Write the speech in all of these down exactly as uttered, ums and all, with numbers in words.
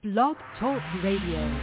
Blog Talk Radio.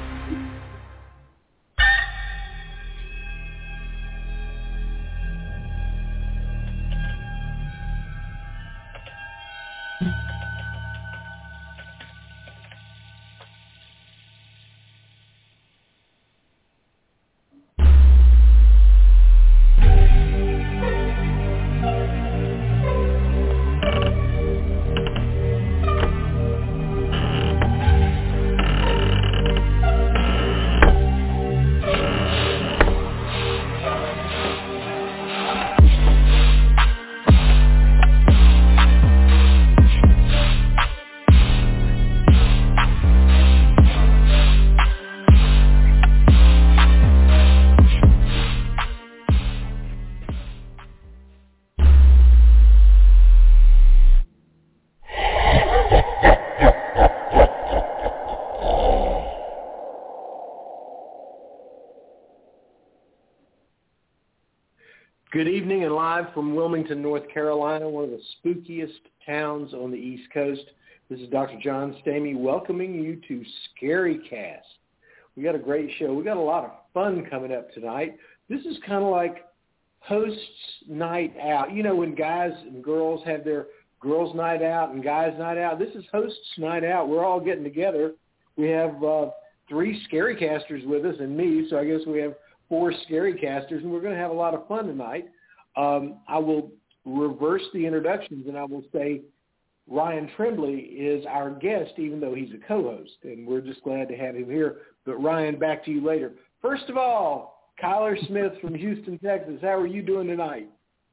Good evening and live from Wilmington, North Carolina, one of the spookiest towns on the East Coast. This is Doctor John Stamey welcoming you to Scary Cast. We got a great show. We got a lot of fun coming up tonight. This is kind of like hosts' night out. You know, when guys and girls have their girls' night out and guys' night out, this is hosts' night out. We're all getting together. We have uh, three Scary Casters with us and me, so I guess we have four Scary Casters, and we're going to have a lot of fun tonight. Um, I will reverse the introductions, and I will say Ryan Tremblay is our guest, even though he's a co-host, and we're just glad to have him here. But, Ryan, back to you later. First of all, Kyler Smith from Houston, Texas. How are you doing tonight?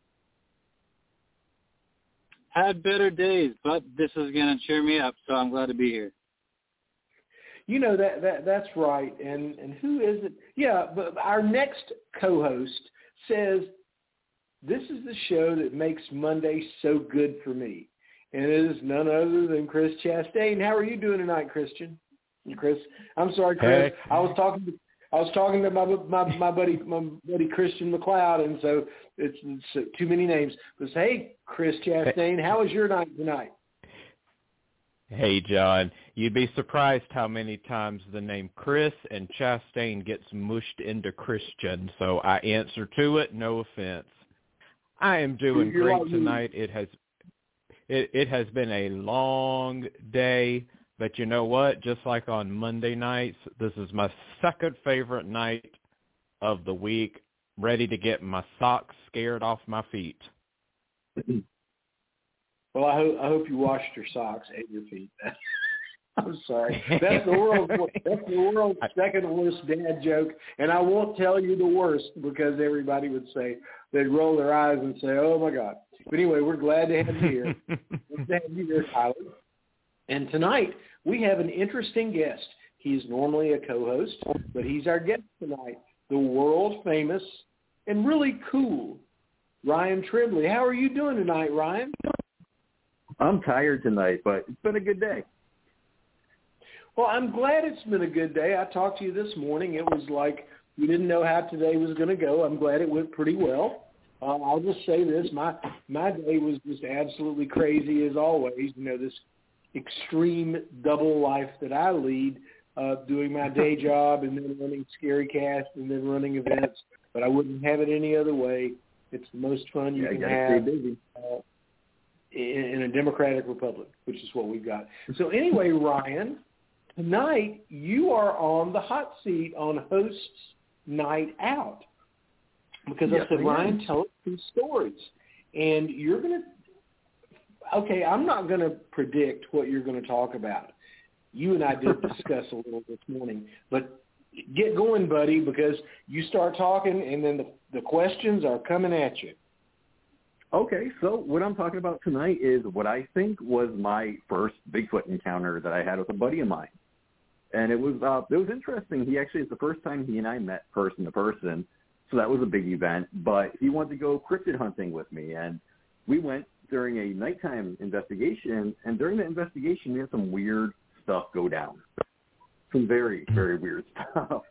Had better days, but this is going to cheer me up, so I'm glad to be here. You know, that, that that's right. And and who is it? Yeah, but our next co-host says, this is the show that makes Monday so good for me. And it is none other than Chris Chastain. How are you doing tonight, Christian? Chris, I'm sorry, Chris. Hey. I was talking to I was talking to my my, my buddy my buddy Christian McLeod, and so it's, it's too many names. But hey, Chris Chastain, how was your night tonight? Hey, John, you'd be surprised how many times the name Chris and Chastain gets mushed into Christian, so I answer to it, no offense. I am doing You're great like tonight. It has it, it has been a long day, but you know what? Just like on Monday nights, this is my second favorite night of the week, ready to get my socks scared off my feet. Well, I hope, I hope you washed your socks and your feet. I'm sorry. That's the world's that's the world's second worst dad joke, and I won't tell you the worst because everybody would say they'd roll their eyes and say, "Oh my God!" But anyway, we're glad to have you here. Glad to have you here, Tyler. And tonight we have an interesting guest. He's normally a co-host, but he's our guest tonight. The world famous and really cool Ryan Tremblay. How are you doing tonight, Ryan? I'm tired tonight, but it's been a good day. Well, I'm glad it's been a good day. I talked to you this morning. It was like we didn't know how today was going to go. I'm glad it went pretty well. Uh, I'll just say this. My my day was just absolutely crazy as always. You know, this extreme double life that I lead, uh, doing my day job and then running Scary Cast and then running events. But I wouldn't have it any other way. It's the most fun you yeah, can you have. Stay busy. Uh, in a democratic republic, which is what we've got. So anyway, Ryan, tonight you are on the hot seat on Host's Night Out. Because yes, I said, I Ryan, tell us some stories. And you're going to, okay, I'm not going to predict what you're going to talk about. You and I did discuss a little this morning. But get going, buddy, because you start talking and then the, the questions are coming at you. Okay, so what I'm talking about tonight is what I think was my first Bigfoot encounter that I had with a buddy of mine. And it was uh, it was interesting. He actually, it's the first time he and I met person to person, so that was a big event. But he wanted to go cryptid hunting with me, and we went during a nighttime investigation, and during the investigation, we had some weird stuff go down. Some very, very weird stuff.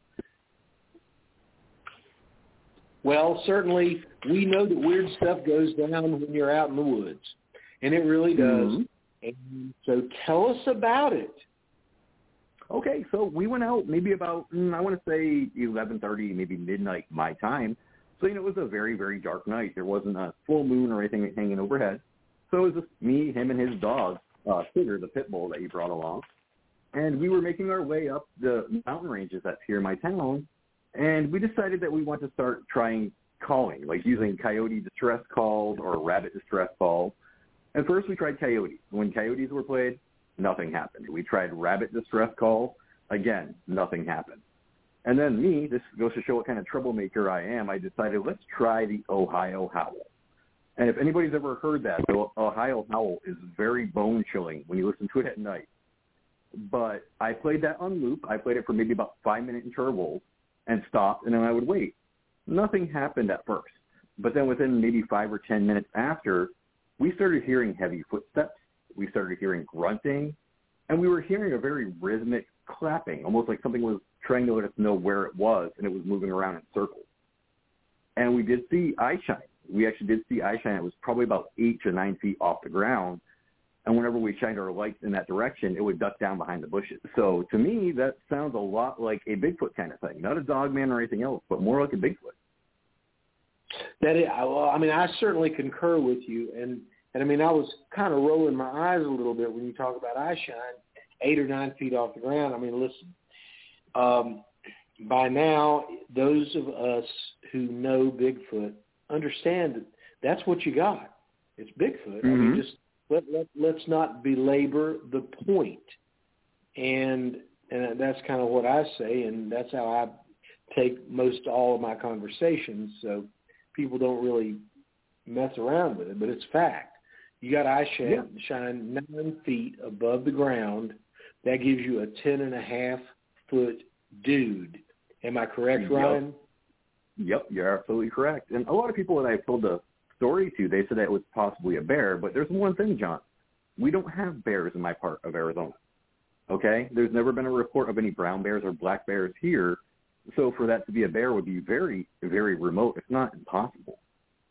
Well, certainly we know that weird stuff goes down when you're out in the woods, and it really does. Mm-hmm. And so tell us about it. Okay, so we went out maybe about, mm, I want to say eleven thirty, maybe midnight my time. So, you know, it was a very, very dark night. There wasn't a full moon or anything hanging overhead. So it was just me, him, and his dog, uh, Tigger, the pit bull that he brought along. And we were making our way up the mountain ranges that's here in my town. And we decided that we want to start trying calling, like using coyote distress calls or rabbit distress calls. And first we tried coyotes. When coyotes were played, nothing happened. We tried rabbit distress calls. Again, nothing happened. And then me, this goes to show what kind of troublemaker I am, I decided let's try the Ohio Howl. And if anybody's ever heard that, the Ohio Howl is very bone-chilling when you listen to it at night. But I played that on loop. I played it for maybe about five-minute intervals and stopped, and then I would wait. Nothing happened at first. But then within maybe five or ten minutes after, we started hearing heavy footsteps. We started hearing grunting, and we were hearing a very rhythmic clapping, almost like something was trying to let us know where it was, and it was moving around in circles. And we did see eye shine. We actually did see eye shine. It was probably about eight to nine feet off the ground, and whenever we shined our lights in that direction, it would duck down behind the bushes. So to me, that sounds a lot like a Bigfoot kind of thing, not a Dogman or anything else, but more like a Bigfoot. That is, well, I mean, I certainly concur with you, and and I mean, I was kind of rolling my eyes a little bit when you talk about eye shine, eight or nine feet off the ground. I mean, listen, um, by now, those of us who know Bigfoot understand that that's what you got. It's Bigfoot. Mm-hmm. I mean, just let, let let's not belabor the point, and and that's kind of what I say, and that's how I take most all of my conversations. So people don't really mess around with it, but it's fact. You got eye shine, yeah. shine nine feet above the ground. That gives you a ten and a half foot dude. Am I correct, yep. Ryan? Yep, you're absolutely correct. And a lot of people that I've told the story to, they said that it was possibly a bear. But there's one thing, John. We don't have bears in my part of Arizona. Okay? There's never been a report of any brown bears or black bears here. So for that to be a bear would be very, very remote. It's not impossible.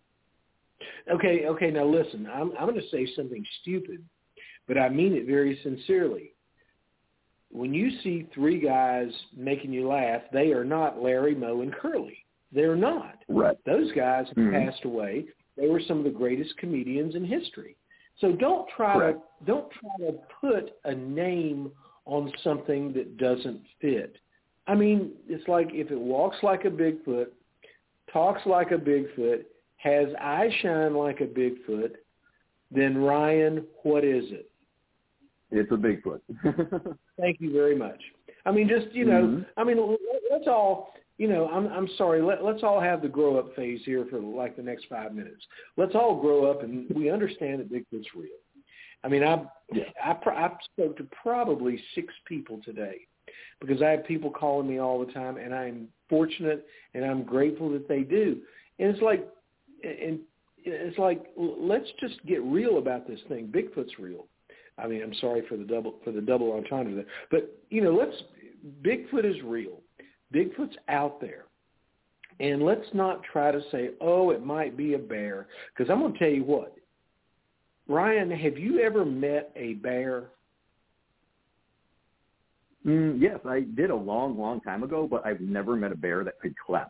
Okay, okay, now listen, I'm, I'm going to say something stupid, but I mean it very sincerely. When you see three guys making you laugh, they are not Larry, Moe, and Curly. They're not. Right. Those guys have mm-hmm. passed away. They were some of the greatest comedians in history. So don't try Correct. to don't try to put a name on something that doesn't fit. I mean, it's like if it walks like a Bigfoot, talks like a Bigfoot, has eye shine like a Bigfoot, then Ryan, what is it? It's a Bigfoot. Thank you very much. I mean, just, you know, mm-hmm. I mean, let's all, you know, I'm I'm sorry, let, let's all have the grow-up phase here for like the next five minutes. Let's all grow up and we understand that Bigfoot's real. I mean, I, yeah. I, I spoke to probably six people today because I have people calling me all the time, and I'm fortunate and I'm grateful that they do. And it's like, and it's like, let's just get real about this thing. Bigfoot's real. I mean, I'm sorry for the double for the double entendre there, but you know, let's. Bigfoot is real. Bigfoot's out there, and let's not try to say, oh, it might be a bear, because I'm going to tell you what. Ryan, have you ever met a bear? Mm, yes, I did a long, long time ago, but I've never met a bear that could clap.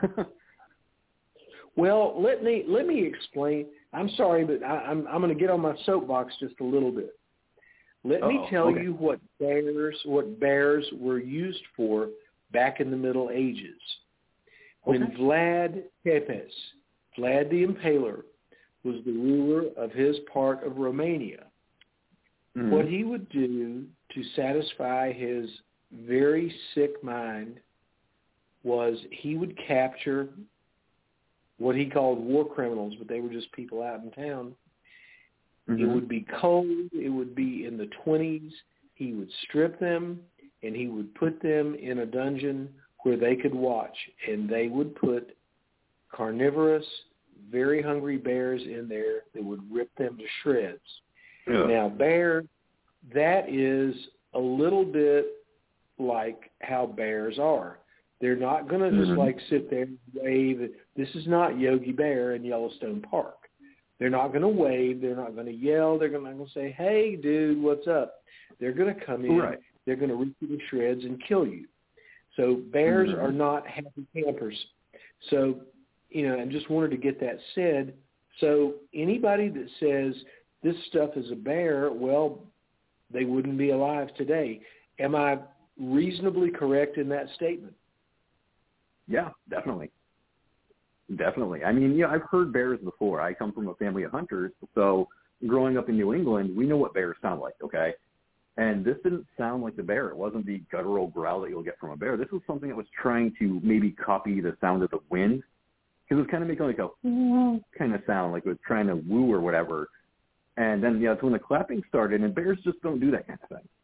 Well, let me let me explain. I'm sorry, but I, I'm I'm going to get on my soapbox just a little bit. Let Uh-oh, me tell okay. you what bears what bears were used for back in the Middle Ages. When okay. Vlad Tepes, Vlad the Impaler, was the ruler of his part of Romania, mm-hmm. what he would do to satisfy his very sick mind was he would capture what he called war criminals, but they were just people out in town. Mm-hmm. It would be cold. It would be in the twenties. He would strip them, and he would put them in a dungeon where they could watch, and they would put carnivorous, very hungry bears in there that would rip them to shreds. Yeah. Now, bear, that is a little bit like how bears are. They're not going to just mm-hmm. like sit there and wave. This is not Yogi Bear in Yellowstone Park. They're not going to wave. They're not going to yell. They're not going to say, hey, dude, what's up? They're going to come in, right. they're going to rip you to shreds and kill you. So bears Mm-hmm. are not happy campers. So, you know, I just wanted to get that said. So anybody that says this stuff is a bear, well, they wouldn't be alive today. Am I reasonably correct in that statement? Yeah, definitely. Definitely. I mean, yeah, I've heard bears before. I come from a family of hunters, so growing up in New England, we know what bears sound like, okay? And this didn't sound like the bear. It wasn't the guttural growl that you'll get from a bear. This was something that was trying to maybe copy the sound of the wind, because it was kind of making like a kind of sound, like it was trying to woo or whatever. And then, yeah, that's when the clapping started, and bears just don't do that kind of thing.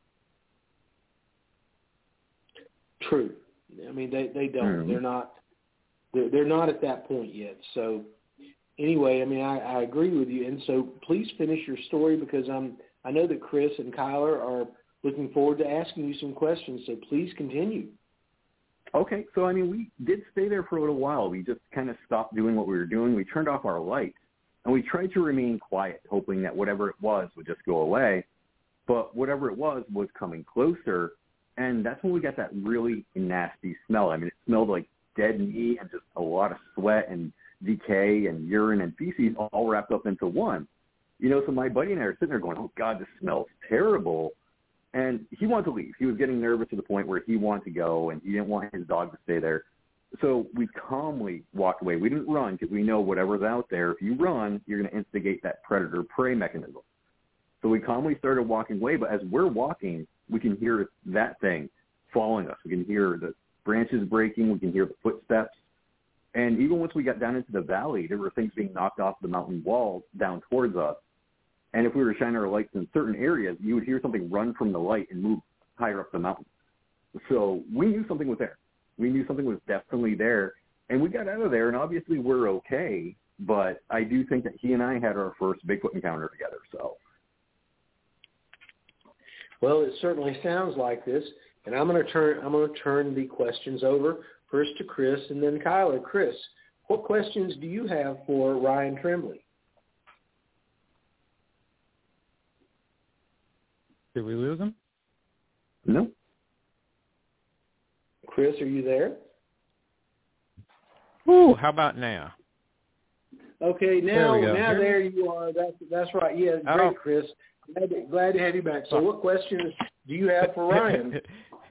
True. I mean, they, they don't. Mm-hmm. They're not they're, they're not at that point yet. So anyway, I mean, I, I agree with you. And so please finish your story, because I'm, I know that Chris and Kyler are looking forward to asking you some questions. So please continue. Okay, so, I mean, we did stay there for a little while. We just kind of stopped doing what we were doing. We turned off our lights, and we tried to remain quiet, hoping that whatever it was would just go away. But whatever it was was coming closer, and that's when we got that really nasty smell. I mean, it smelled like dead meat and just a lot of sweat and decay and urine and feces all wrapped up into one. You know, so my buddy and I are sitting there going, oh, God, this smells terrible. And he wanted to leave. He was getting nervous to the point where he wanted to go, and he didn't want his dog to stay there. So we calmly walked away. We didn't run, because we know whatever's out there, if you run, you're going to instigate that predator-prey mechanism. So we calmly started walking away, but as we're walking, we can hear that thing following us. We can hear the branches breaking. We can hear the footsteps. And even once we got down into the valley, there were things being knocked off the mountain walls down towards us. And if we were shining our lights in certain areas, you would hear something run from the light and move higher up the mountain. So we knew something was there. We knew something was definitely there. And we got out of there, and obviously we're okay. But I do think that he and I had our first Bigfoot encounter together. So, Well, it certainly sounds like this. And I'm going to turn I'm going to turn the questions over first to Chris and then Kyler. Chris, what questions do you have for Ryan Trembley? Did we lose him? no. Chris, are you there? Ooh, how about now? Okay, There now we go. now Here- there you are. That's that's right. Yeah, I great, don't- Chris. Glad to, glad to have you back. So, what questions do you have for Ryan?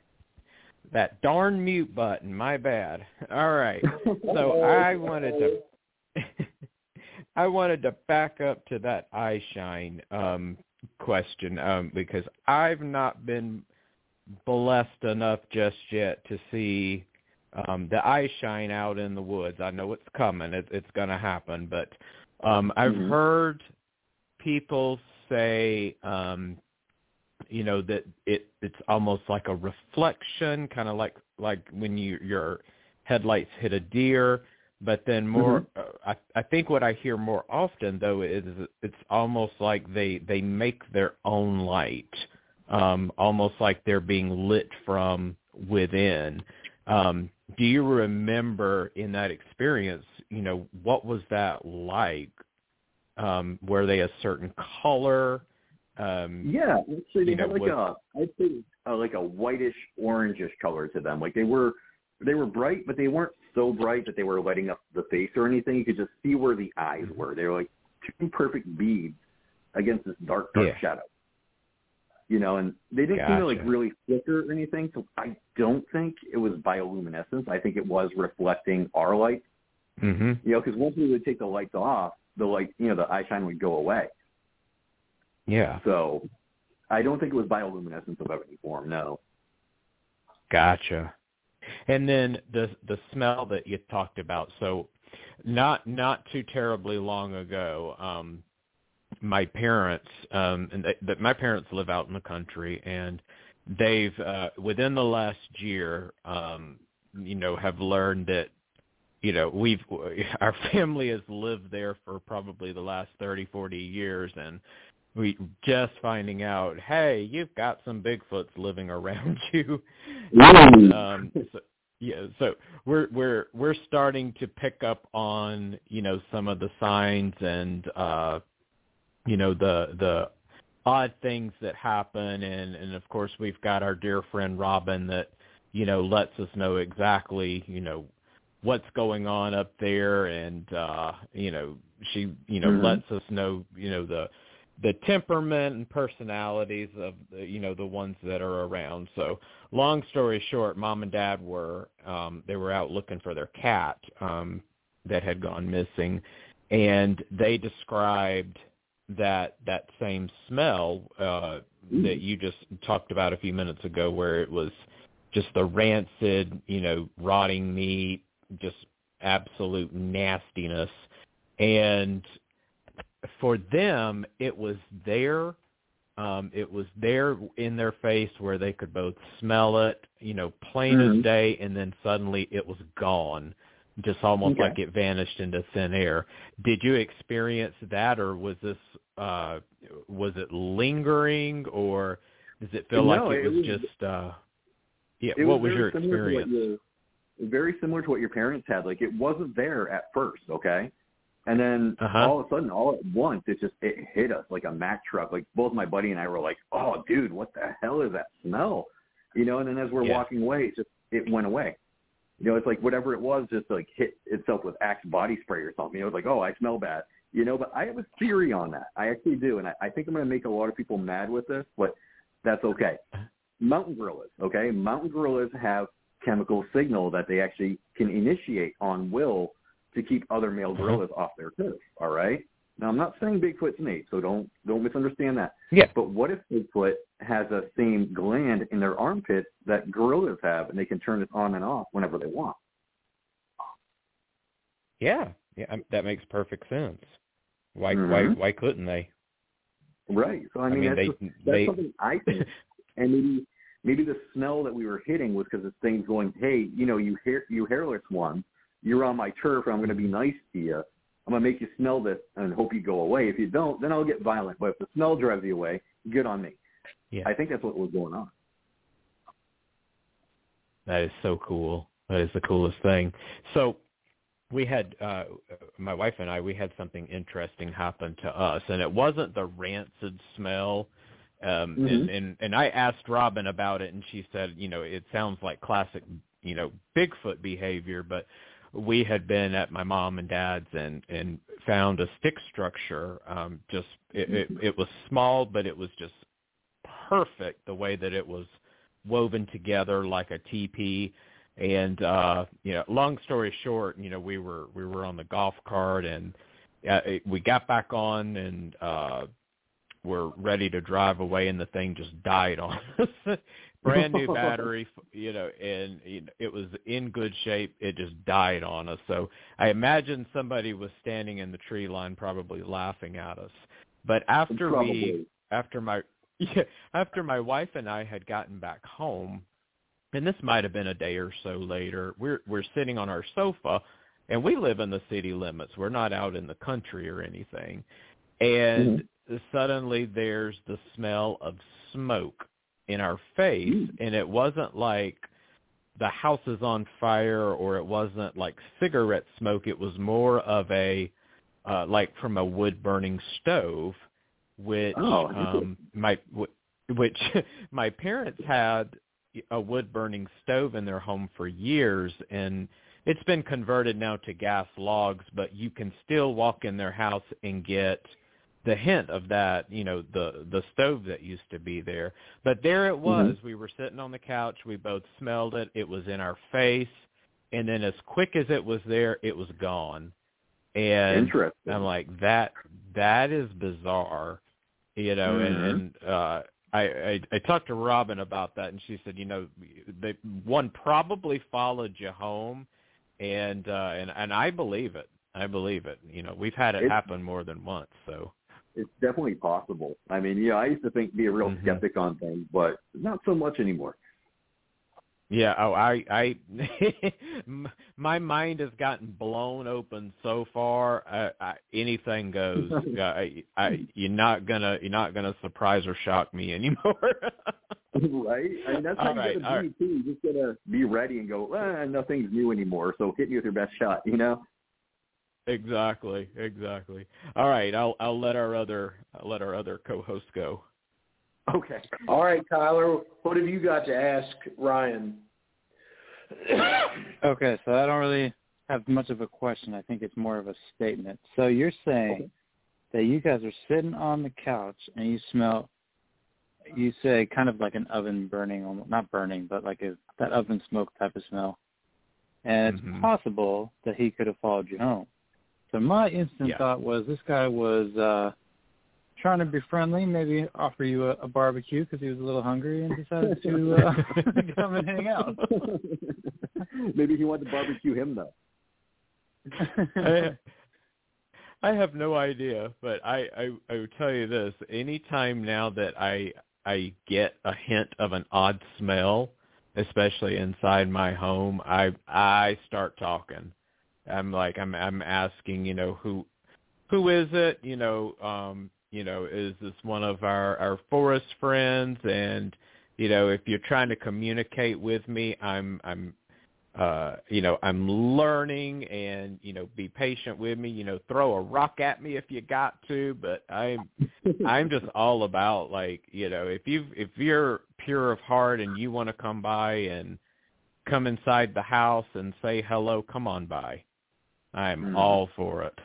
That darn mute button. My bad. All right. So I wanted to I wanted to back up to that eye shine um, question um, because I've not been blessed enough just yet to see um, the eye shine out in the woods. I know it's coming. It, it's going to happen. But um, I've Mhm. heard people say, um, you know, that it it's almost like a reflection, kind of like like when you your headlights hit a deer. But then more, Mm-hmm. uh, I, I think what I hear more often, though, is it's almost like they, they make their own light, um, almost like they're being lit from within. Um, do you remember in that experience, you know, what was that like? Um, were they a certain color? Um, Yeah, actually, they you had know, like was- a, I'd say uh, like a whitish, orangish color to them. Like they were, they were bright, but they weren't so bright that they were lighting up the face or anything. You could just see where the eyes were. They were like two perfect beads against this dark, dark Yeah. shadow. You know, and they didn't seem to like Gotcha. really flicker or anything. So I don't think it was bioluminescence. I think it was reflecting our light. mm-hmm. You know, because once we would take the lights off, the light, you know, the eye shine would go away. Yeah. So I don't think it was bioluminescence of any form, no. Gotcha. And then the the smell that you talked about. So not not too terribly long ago, um, my parents um, and they, that my parents live out in the country, and they've uh, within the last year, um, you know, have learned that, you know, we've our family has lived there for probably the last thirty, forty years, and we just finding out, hey, you've got some Bigfoots living around you. And, um, so, yeah, so we're we're we're starting to pick up on, you know, some of the signs and uh, you know the the odd things that happen, and, and of course we've got our dear friend Robin that, you know, lets us know exactly, you know, what's going on up there, and uh, you know, she, you know, mm-hmm. lets us know, you know, the the temperament and personalities of the, you know, the ones that are around. So long story short, Mom and Dad were um, they were out looking for their cat um, that had gone missing, and they described that that same smell uh, that you just talked about a few minutes ago, where it was just the rancid, you know, rotting meat, just absolute nastiness. And for them, it was there. Um, it was there in their face where they could both smell it, you know, plain mm-hmm. as day, and then suddenly it was gone, just almost okay. like it vanished into thin air. Did you experience that, or was this uh, was it lingering, or does it feel no, like it, it was, was just uh, yeah? It what was, was your experience? You, very similar to what your parents had. Like, it wasn't there at first, okay, and then uh-huh. all of a sudden, all at once, it just it hit us like a Mack truck. Like, both my buddy and I were like, "Oh, dude, what the hell is that smell?" You know. And then as we're yeah. walking away, it just it went away. You know, it's like whatever it was just like hit itself with Axe body spray or something. You know, it's like, oh, I smell bad. You know, but I have a theory on that. I actually do, and I, I think I'm going to make a lot of people mad with this, but that's okay. Mountain gorillas, okay? Mountain gorillas have chemical signal that they actually can initiate on will to keep other male gorillas off their turf, all right? Now, I'm not saying Bigfoot's an ape, so don't don't misunderstand that. Yeah. But what if Bigfoot has a same gland in their armpit that gorillas have, and they can turn it on and off whenever they want? Yeah, yeah, that makes perfect sense. Why mm-hmm. why why couldn't they? Right. So I mean, I mean that's, they, just, that's they... something I think. And maybe maybe the smell that we were hitting was because this thing's going, hey, you know, you hair, you hairless one, you're on my turf, and I'm going to be nice to you. I'm going to make you smell this and hope you go away. If you don't, then I'll get violent. But if the smell drives you away, good on me. Yeah. I think that's what was going on. That is so cool. That is the coolest thing. So we had, uh, my wife and I, we had something interesting happen to us, and it wasn't the rancid smell. Um, mm-hmm. and, and, and I asked Robin about it, and she said, you know, it sounds like classic, you know, Bigfoot behavior, but we had been at my mom and dad's and, and found a stick structure. Um, just it, it, it was small, but it was just perfect the way that it was woven together like a teepee. And uh, you know, long story short, you know, we were we were on the golf cart, and uh, it, we got back on, and uh, we're ready to drive away, and the thing just died on us. Brand new battery, you know, and it was in good shape. It just died on us. So I imagine somebody was standing in the tree line, probably laughing at us. But after probably. we, after my, yeah, after my wife and I had gotten back home, and this might have been a day or so later, we're we're sitting on our sofa, and we live in the city limits. We're not out in the country or anything, and mm-hmm. suddenly there's the smell of smoke in our face, mm. and it wasn't like the house is on fire, or it wasn't like cigarette smoke. It was more of a uh, like from a wood burning stove, which oh, um, my which my parents had a wood burning stove in their home for years, and it's been converted now to gas logs, but you can still walk in their house and get the hint of that, you know, the the stove that used to be there. But there it was. Mm-hmm. We were sitting on the couch. We both smelled it. It was in our face. And then as quick as it was there, it was gone. And Interesting. I'm like, that that is bizarre, you know. Mm-hmm. And, and uh, I, I I talked to Robin about that, and she said, you know, they, one probably followed you home, and uh, and and I believe it. I believe it. You know, we've had it it's, happen more than once, so. It's definitely possible. I mean, yeah, I used to think be a real mm-hmm. skeptic on things, but not so much anymore. Yeah. Oh, I, I, my mind has gotten blown open so far. I, I, anything goes. I, I, you're not gonna, you're not gonna surprise or shock me anymore. Right. I mean, that's how all you right, gotta be right. too. You just gotta be ready and go. Eh, nothing's new anymore. So hit me with your best shot. You know. Exactly, exactly. All right, I'll I'll let our other I'll let our other co-host go. Okay. All right, Tyler, what have you got to ask Ryan? Okay, so I don't really have much of a question. I think it's more of a statement. So you're saying Okay. that you guys are sitting on the couch and you smell, you say kind of like an oven burning, almost, not burning, but like a, that oven smoke type of smell. And it's Mhm. possible that he could have followed you home. So my instant Yeah. thought was this guy was uh, trying to be friendly, maybe offer you a, a barbecue because he was a little hungry and decided to uh, come and hang out. Maybe he wanted to barbecue him, though. I, I have no idea, but I, I, I would tell you this. Anytime now that I I get a hint of an odd smell, especially inside my home, I I start talking. I'm like I'm I'm asking, you know, who who is it? You know, um, you know, is this one of our, our forest friends? And, you know, if you're trying to communicate with me, I'm I'm uh, you know, I'm learning, and, you know, be patient with me, you know, throw a rock at me if you got to, but I'm, I'm just all about, like, you know, if you if you're pure of heart and you want to come by and come inside the house and say hello, come on by. I'm mm. all for it.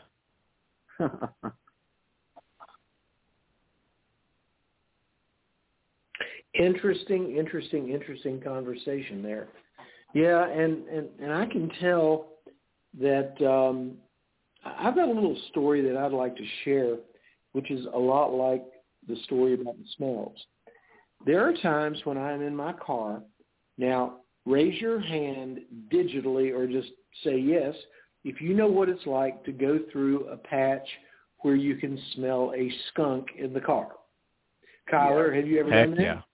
Interesting, interesting, interesting conversation there. Yeah, and, and, and I can tell that um, I've got a little story that I'd like to share, which is a lot like the story about the smells. There are times when I'm in my car. Now, raise your hand digitally or just say yes if you know what it's like to go through a patch where you can smell a skunk in the car. Kyler, yeah. have you ever Heck done that? Yeah.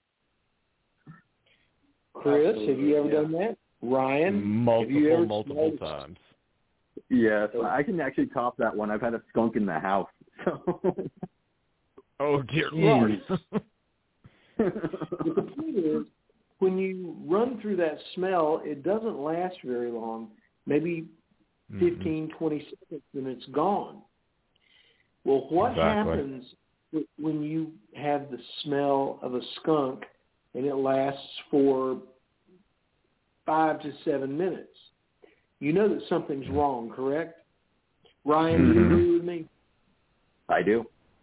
Chris, Absolutely, have you ever yeah. done that? Ryan, multiple, have you ever multiple smelled... times. Yes, I can actually top that one. I've had a skunk in the house. So. Oh, dear Lord. But the point is, when you run through that smell, it doesn't last very long, maybe fifteen, mm-hmm. twenty seconds, and it's gone. Well, what exactly. happens when you have the smell of a skunk and it lasts for five to seven minutes? You know that something's wrong, correct? Ryan, mm-hmm. do you agree with me? I do.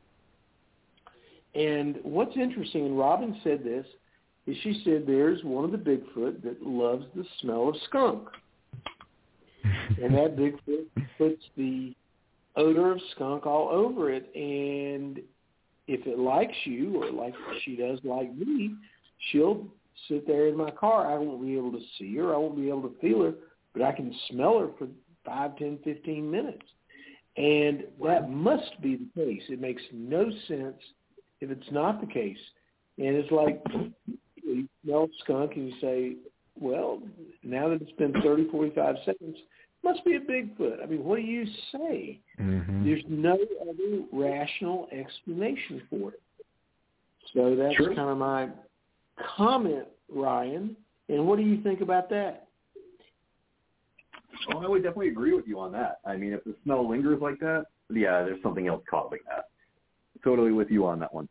And what's interesting, and Robin said this, is she said there's one of the Bigfoot that loves the smell of skunk. And that Bigfoot puts the odor of skunk all over it. And if it likes you, or like she does like me, she'll sit there in my car. I won't be able to see her. I won't be able to feel her, but I can smell her for five, ten, fifteen minutes. And that must be the case. It makes no sense if it's not the case. And it's like you smell skunk and you say, well, now that it's been thirty, forty-five seconds, it must be a Bigfoot. I mean, what do you say? Mm-hmm. There's no other rational explanation for it. So that's True. kind of my comment, Ryan. And what do you think about that? Well, I would definitely agree with you on that. I mean, if the smell lingers like that, yeah, there's something else causing that. Totally with you on that one.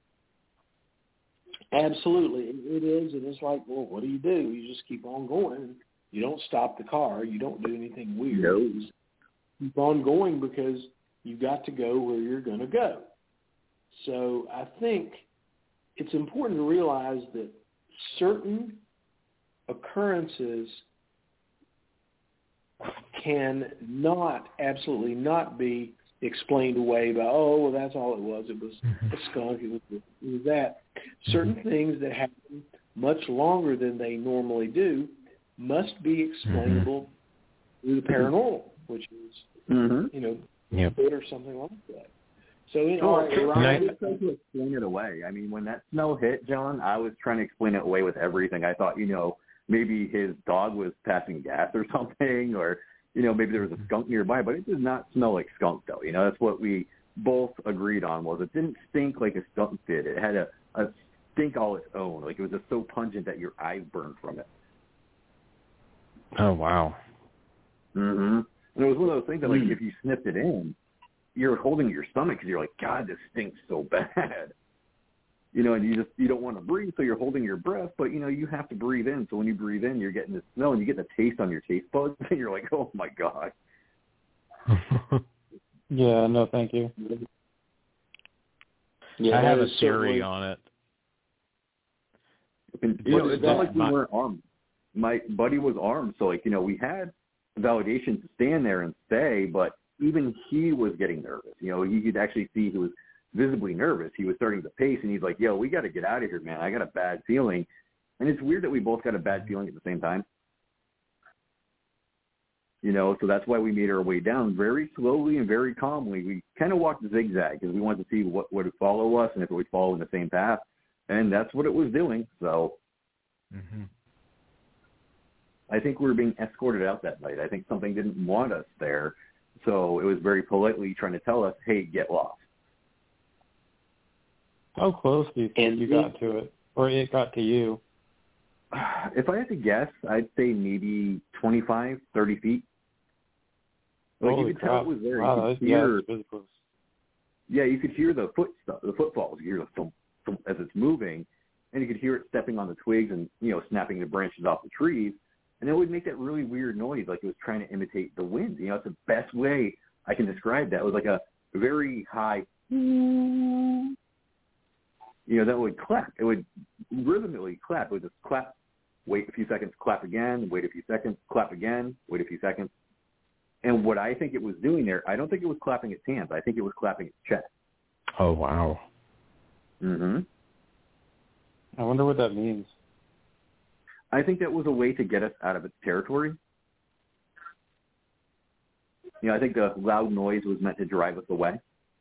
Absolutely. It is, and it's like, well, what do you do? You just keep on going. You don't stop the car. You don't do anything weird. No. You just keep on going because you've got to go where you're going to go. So I think it's important to realize that certain occurrences can not, absolutely not be explained away by, oh, well, that's all it was. It was a skunk. It was, it was that. Certain things that happen much longer than they normally do must be explainable mm-hmm. through the paranormal, which is, mm-hmm. you know, yep. or something like that. So, you know, oh, all right, Ryan, I tried to explain it away. I mean, when that smell hit, John, I was trying to explain it away with everything. I thought, you know, maybe his dog was passing gas or something, or, you know, maybe there was a skunk nearby, but it did not smell like skunk, though. You know, that's what we both agreed on, was it didn't stink like a skunk did. It had a, a stink all its own. Like, it was just so pungent that your eyes burned from it. Oh, wow. Mm-hmm. And it was one of those things that, like, mm. if you sniffed it in, you're holding your stomach because you're like, God, this stinks so bad. You know, and you just you don't want to breathe, so you're holding your breath, but you know you have to breathe in. So when you breathe in, you're getting the smell, and you get the taste on your taste buds, and you're like, oh my god. Yeah, no, thank you. Yeah, I have a that is theory certainly- on it. And, you know, is it's not that? like we My- weren't armed. My buddy was armed, so like you know we had validation to stand there and stay, but even he was getting nervous. You know, you could actually see he was visibly nervous. He was starting to pace, and he's like, yo, we got to get out of here, man. I got a bad feeling. And it's weird that we both got a bad feeling at the same time. You know, so that's why we made our way down very slowly and very calmly. We kind of walked zigzag because we wanted to see what would follow us and if it would follow in the same path. And that's what it was doing. So Mm-hmm. I think we were being escorted out that night. I think something didn't want us there. So it was very politely trying to tell us, hey, get lost. How close do you think And you the- got to it, or it got to you? If I had to guess, I'd say maybe twenty-five, thirty feet. Like Holy you could crap! tell it was there. Wow, you that's, could yeah, hear, that's really close. yeah, you could hear the foot stuff, the footfalls. You hear the thump, thump as it's moving, and you could hear it stepping on the twigs and you know snapping the branches off the trees, and it would make that really weird noise, like it was trying to imitate the wind. You know, it's the best way I can describe that. It was like a very high. You know, that would clap. It would rhythmically clap. It would just clap, wait a few seconds, clap again, wait a few seconds, clap again, wait a few seconds. And what I think it was doing there, I don't think it was clapping its hands. I think it was clapping its chest. Oh, wow. Mm-hmm. I wonder what that means. I think that was a way to get us out of its territory. You know, I think the loud noise was meant to drive us away.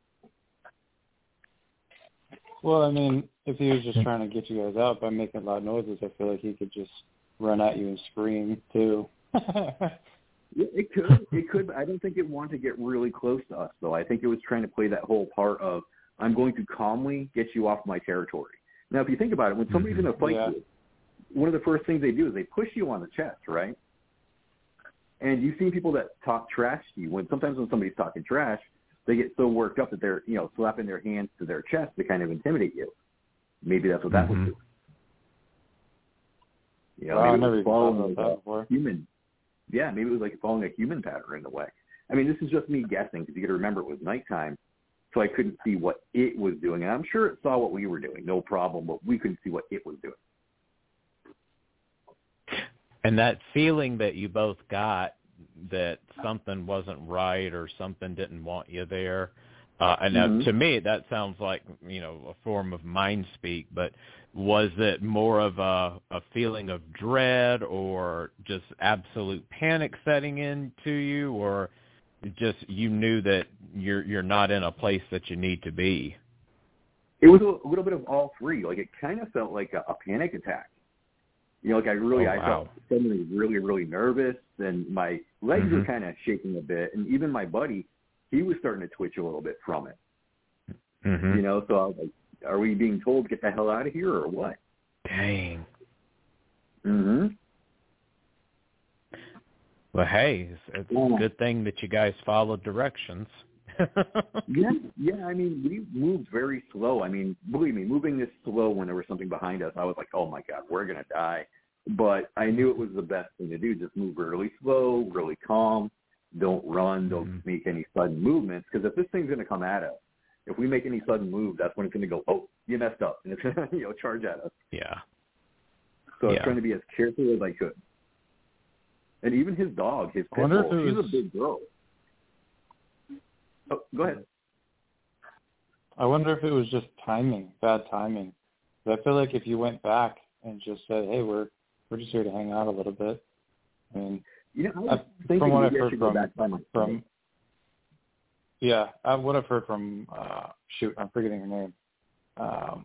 Well, I mean, if he was just trying to get you guys out by making loud noises, I feel like he could just run at you and scream too. Yeah, it could. It could. But I don't think it wanted to get really close to us, though. I think it was trying to play that whole part of, I'm going to calmly get you off my territory. Now, if you think about it, when somebody's Mm-hmm. in a fight, Yeah. with, one of the first things they do is they push you on the chest, right? And you've seen people that talk trash to you. When sometimes when somebody's talking trash, they get so worked up that they're, you know, slapping their hands to their chest to kind of intimidate you. Maybe that's what that Mm-hmm. was doing. You know, Wow, I maybe it never was even thought following about like that a before. human. Yeah, maybe it was like following a human pattern in a way. I mean, this is just me guessing because you got to remember it was nighttime, so I couldn't see what it was doing. And I'm sure it saw what we were doing, no problem, but we couldn't see what it was doing. And that feeling that you both got that something wasn't right or something didn't want you there, uh, and now, Mhm. to me that sounds like, you know, a form of mind speak, but was it more of a, a feeling of dread or just absolute panic setting into you, or just you knew that you're you're not in a place that you need to be? It was a little bit of all three. Like, it kind of felt like a, a panic attack. You know, like I really, Oh, I wow. felt suddenly really, really nervous, and my legs Mhm. were kind of shaking a bit, and even my buddy, he was starting to twitch a little bit from it. Mm-hmm. You know, so I was like, are we being told get the hell out of here or what? Dang. Mm-hmm. Well, hey, it's, it's Yeah. a good thing that you guys followed directions. Yeah, yeah. I mean, we moved very slow. I mean, believe me, moving this slow when there was something behind us, I was like, oh my God, we're gonna die. But I knew it was the best thing to do. Just move really slow, really calm. Don't run. Don't Mhm. make any sudden movements. Because if this thing's gonna come at us, if we make any sudden move, that's when it's gonna go, oh, you messed up, and it's gonna, you know, charge at us. Yeah. So I was Yeah. trying to be as careful as I could. And even his dog, his I pit wonder if bull, it she's was- a big girl. Oh, go ahead. I wonder if it was just timing, bad timing. 'Cause I feel like if you went back and just said, "Hey, we're we're just here to hang out a little bit," I mean, You know, I was I, thinking from what I've maybe I heard should go from back by myself. from yeah, I, what I've heard from uh, shoot, I'm forgetting her name. Um,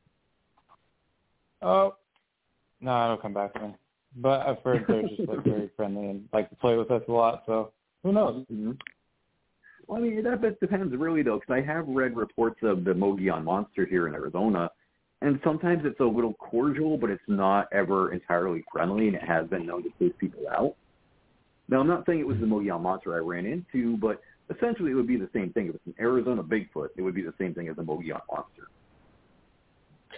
oh, no, it'll come back to me. But I've heard they're just like very friendly and like to play with us a lot. So who knows? Mm-hmm. Well, I mean, that bit depends really, though, because I have read reports of the Mogollon monster here in Arizona, and sometimes it's a little cordial, but it's not ever entirely friendly, and it has been known to chase people out. Now, I'm not saying it was the Mogollon monster I ran into, but essentially it would be the same thing. If it's an Arizona Bigfoot, it would be the same thing as a Mogollon monster.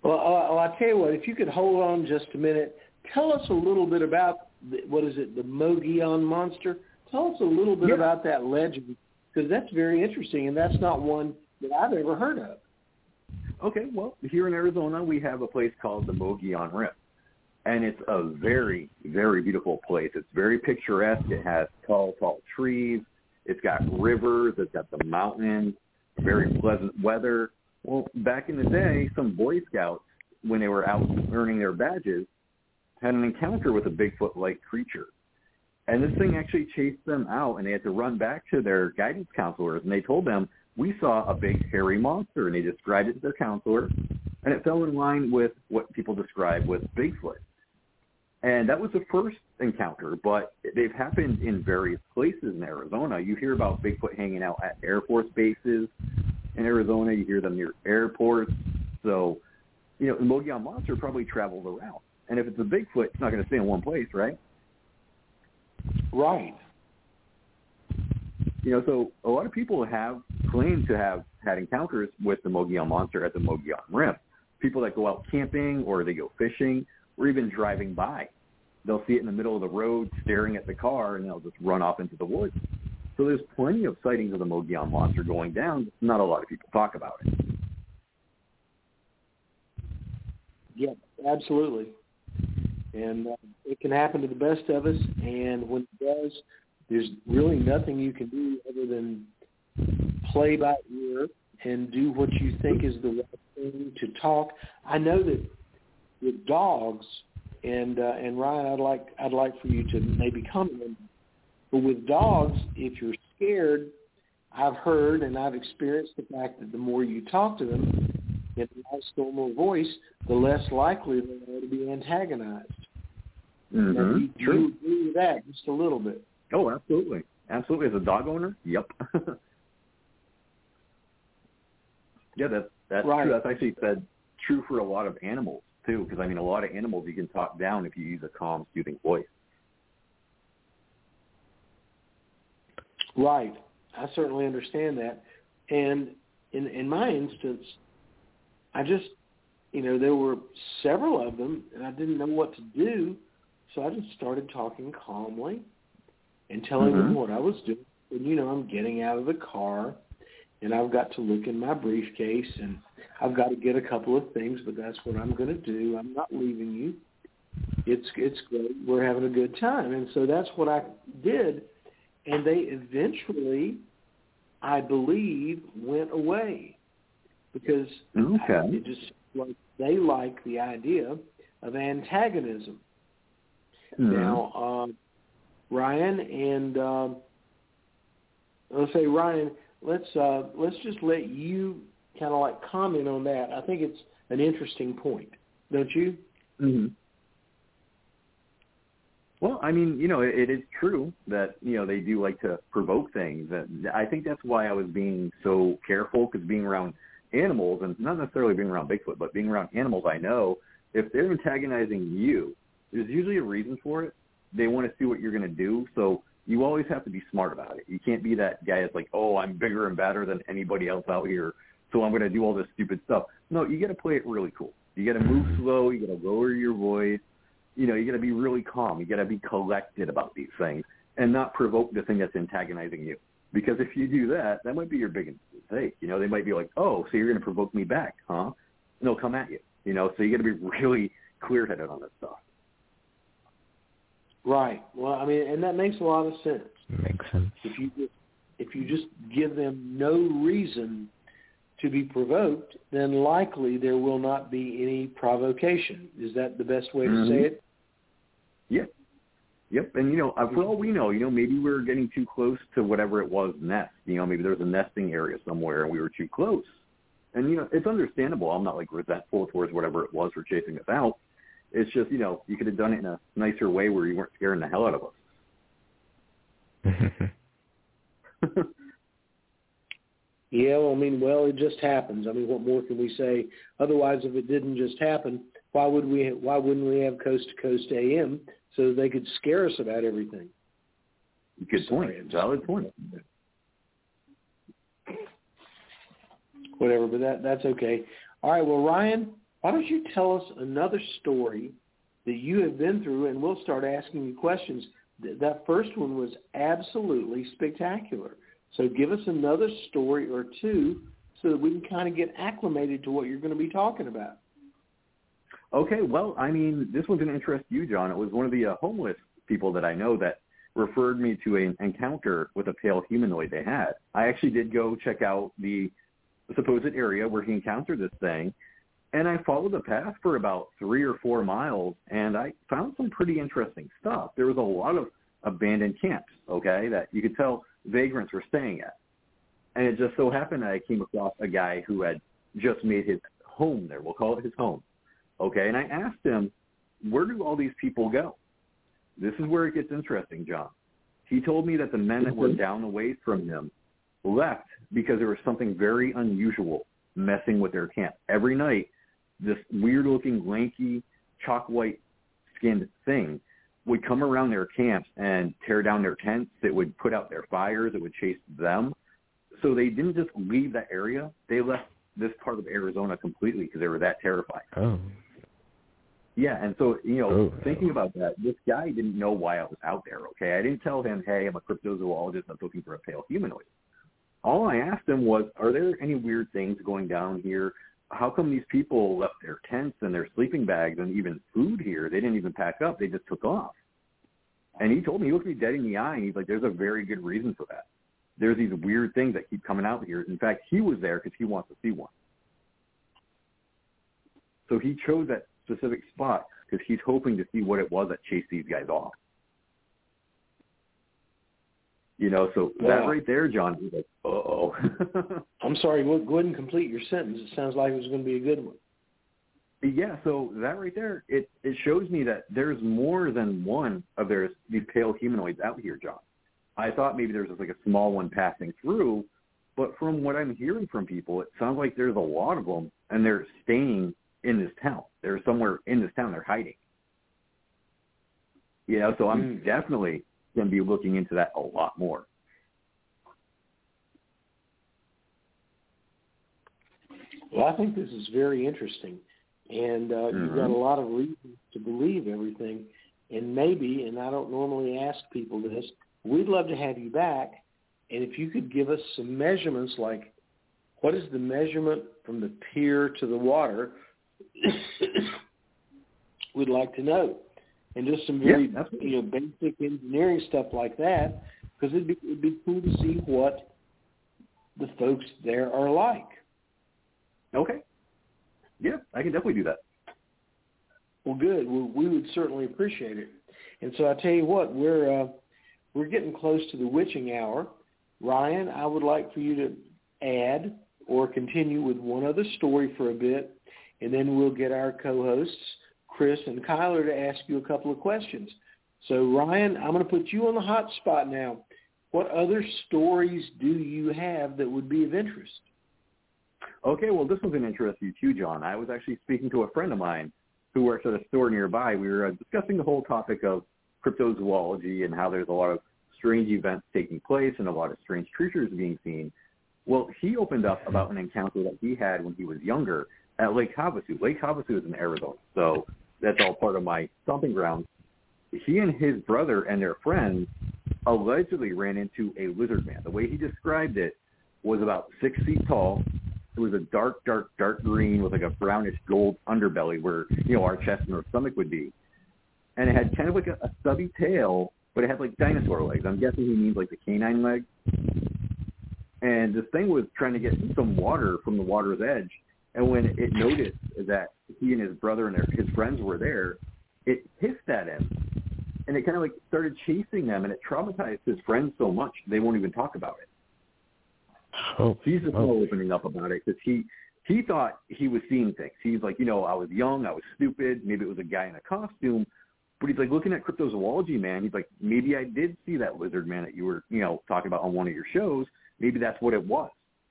Well, I'll, I'll tell you what, if you could hold on just a minute, tell us a little bit about, the, what is it, the Mogollon Monster? Tell us a little bit yeah. about that legend, because that's very interesting, and that's not one that I've ever heard of. Okay, well, here in Arizona, we have a place called the Mogollon Rim, and it's a very, very beautiful place. It's very picturesque. It has tall, tall trees. It's got rivers. It's got the mountains, very pleasant weather. Well, back in the day, some Boy Scouts, when they were out earning their badges, had an encounter with a Bigfoot-like creature. And this thing actually chased them out, and they had to run back to their guidance counselors, and they told them, we saw a big hairy monster, and they described it to their counselor, and it fell in line with what people describe with Bigfoot. And that was the first encounter, but they've happened in various places in Arizona. You hear about Bigfoot hanging out at Air Force bases in Arizona. You hear them near airports. So, you know, the Mogollon Monster probably traveled around. And if it's a Bigfoot, it's not going to stay in one place, right? Right. You know, so a lot of people have claimed to have had encounters with the Mogollon Monster at the Mogollon Rim. People that go out camping or they go fishing or even driving by. They'll see it in the middle of the road staring at the car, and they'll just run off into the woods. So there's plenty of sightings of the Mogollon Monster going down. Not a lot of people talk about it. Yeah, absolutely. And uh, it can happen to the best of us, and when it does, there's really nothing you can do other than play by ear and do what you think is the right thing to talk. I know that with dogs, and uh, and Ryan, I'd like I'd like for you to maybe comment on that. But with dogs, if you're scared, I've heard and I've experienced the fact that the more you talk to them in a nice normal voice, the less likely they are to be antagonized. Mm-hmm. Now, you, True. you agree with that just a little bit? Oh, absolutely. Absolutely. As a dog owner, yep. yeah, that's, that's right. true. That's actually said true for a lot of animals, too, because, I mean, a lot of animals you can talk down if you use a calm, soothing voice. Right. I certainly understand that. And in in my instance, I just, you know, there were several of them, and I didn't know what to do, so I just started talking calmly and telling mm-hmm. them what I was doing. And, you know, I'm getting out of the car, and I've got to look in my briefcase, and I've got to get a couple of things, but that's what I'm going to do. I'm not leaving you. It's it's great. We're having a good time. And so that's what I did. And they eventually, I believe, went away because okay. I, it just like they like the idea of antagonism. Mm-hmm. Now, um, Ryan and um, let's say Ryan, let's uh, let's just let you kind of like comment on that. I think it's an interesting point, don't you? Mm-hmm. Well, I mean, you know, it, it is true that, you know, they do like to provoke things. And I think that's why I was being so careful, because being around animals, and not necessarily being around Bigfoot, but being around animals, I know if they're antagonizing you, there's usually a reason for it. They want to see what you're going to do. So you always have to be smart about it. You can't be that guy that's like, oh, I'm bigger and badder than anybody else out here, so I'm going to do all this stupid stuff. No, you got to play it really cool. You got to move slow. You got to lower your voice. You know, you got to be really calm. You got to be collected about these things and not provoke the thing that's antagonizing you. Because if you do that, that might be your biggest mistake. You know, they might be like, oh, so you're going to provoke me back, huh? And they'll come at you. You know, so you got to be really clear-headed on this stuff. Right. Well, I mean, and that makes a lot of sense. Makes sense. If you just, if you just give them no reason to be provoked, then likely there will not be any provocation. Is that the best way to mm-hmm. say it? Yep. Yep. And, you know, for all we know, you know, maybe we were getting too close to whatever it was nest. You know, maybe there was a nesting area somewhere and we were too close. And, you know, it's understandable. I'm not, like, resentful towards whatever it was for chasing us out. It's just, you know, you could have done it in a nicer way where you weren't scaring the hell out of us. Yeah, well, I mean, well, it just happens. I mean, what more can we say? Otherwise, if it didn't just happen, why would we? Why wouldn't we have Coast to Coast A M so they could scare us about everything? Good point. Valid point. Whatever, but that that's okay. All right, well, Ryan, why don't you tell us another story that you have been through, and we'll start asking you questions. That first one was absolutely spectacular. So give us another story or two so that we can kind of get acclimated to what you're going to be talking about. Okay, well, I mean, this one's going to interest you, John. It was one of the uh, homeless people that I know that referred me to an encounter with a pale humanoid they had. I actually did go check out the supposed area where he encountered this thing, and I followed the path for about three or four miles, and I found some pretty interesting stuff. There was a lot of abandoned camps, okay, that you could tell vagrants were staying at. And it just so happened that I came across a guy who had just made his home there. We'll call it his home, okay? And I asked him, where do all these people go? This is where it gets interesting, John. He told me that the men that were down the way from him left because there was something very unusual messing with their camp. Every night, this weird-looking, lanky, chalk-white-skinned thing would come around their camps and tear down their tents. It would put out their fires. It would chase them. So they didn't just leave that area. They left this part of Arizona completely because they were that terrified. Oh. Yeah, and so, you know, oh. thinking about that, this guy didn't know why I was out there, okay? I didn't tell him, hey, I'm a cryptozoologist. I'm looking for a pale humanoid. All I asked him was, are there any weird things going down here? How come these people left their tents and their sleeping bags and even food here? They didn't even pack up. They just took off. And he told me, he looked me dead in the eye, and he's like, there's a very good reason for that. There's these weird things that keep coming out here. In fact, he was there because he wants to see one. So he chose that specific spot because he's hoping to see what it was that chased these guys off. You know, so wow. That right there, John, he's like, uh-oh. I'm sorry, go ahead and complete your sentence. It sounds like it was going to be a good one. Yeah, so that right there, it, it shows me that there's more than one of their, these pale humanoids out here, John. I thought maybe there was just like a small one passing through, but from what I'm hearing from people, it sounds like there's a lot of them, and they're staying in this town. They're somewhere in this town. They're hiding. You know, so I'm mm. definitely going to be looking into that a lot more. Well, I think this is very interesting, and uh, mm-hmm. you've got a lot of reasons to believe everything, and maybe, and I don't normally ask people this, we'd love to have you back, and if you could give us some measurements, like what is the measurement from the pier to the water, we'd like to know. And just some very yeah, you know, basic engineering stuff like that, because it'd be, it'd be cool to see what the folks there are like. Okay. Yeah, I can definitely do that. Well, good. Well, we would certainly appreciate it. And so I tell you what, we're uh, we're getting close to the witching hour. Ryan, I would like for you to add or continue with one other story for a bit, and then we'll get our co-hosts, Chris and Kyler, to ask you a couple of questions. So, Ryan, I'm going to put you on the hot spot now. What other stories do you have that would be of interest? Okay, well, this one's going to interest you too, John. I was actually speaking to a friend of mine who works at a store nearby. We were uh, discussing the whole topic of cryptozoology and how there's a lot of strange events taking place and a lot of strange creatures being seen. Well, he opened up about an encounter that he had when he was younger at Lake Havasu. Lake Havasu is in Arizona, so that's all part of my stomping ground. He and his brother and their friends allegedly ran into a lizard man. The way he described it was about six feet tall. It was a dark, dark, dark green with like a brownish gold underbelly where, you know, our chest and our stomach would be. And it had kind of like a, a stubby tail, but it had like dinosaur legs. I'm guessing he means like the canine legs. And this thing was trying to get some water from the water's edge. And when it noticed that he and his brother and their, his friends were there, it hissed at him. And it kind of like started chasing them, and it traumatized his friends so much they won't even talk about it. Oh, he's just oh. opening up about it because he, he thought he was seeing things. He's like, you know, I was young, I was stupid, maybe it was a guy in a costume. But he's like, looking at cryptozoology, man, he's like, maybe I did see that lizard man that you were, you know, talking about on one of your shows. Maybe that's what it was.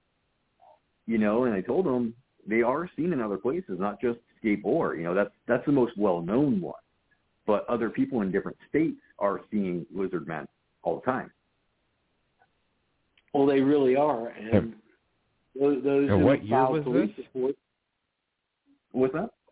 You know, and I told him they are seen in other places, not just Scape Ore. You know, that's that's the most well-known one. But other people in different states are seeing lizard men all the time. Well, they really are. And those, those and who what year was police this? Report, What's that?